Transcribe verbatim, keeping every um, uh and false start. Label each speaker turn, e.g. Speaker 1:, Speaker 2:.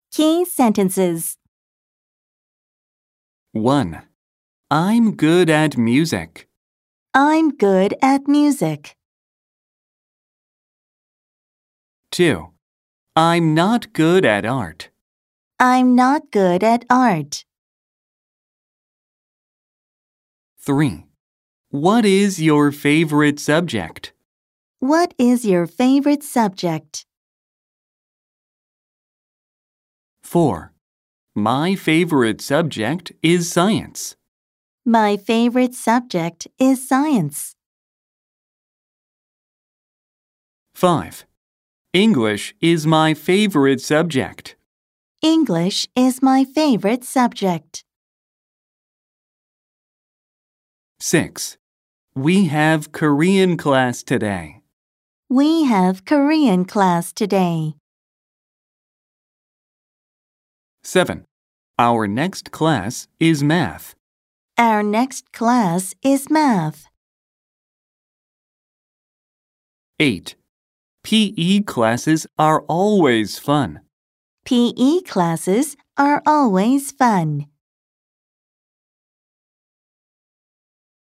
Speaker 1: Key sentences.
Speaker 2: one. I'm good at music.
Speaker 1: I'm good at music.
Speaker 2: two. I'm not good at art.
Speaker 1: I'm not good at art.
Speaker 2: three. What is your favorite subject?
Speaker 1: What is your favorite subject?
Speaker 2: four. My favorite subject is science.
Speaker 1: My favorite subject is science.
Speaker 2: five. English is my favorite subject.
Speaker 1: English is my favorite subject.
Speaker 2: six. We have Korean class today.
Speaker 1: We have Korean class today.
Speaker 2: seven. Our next class is math.
Speaker 1: Our next class is math.
Speaker 2: eight. P E classes are always fun.
Speaker 1: P E classes are always fun.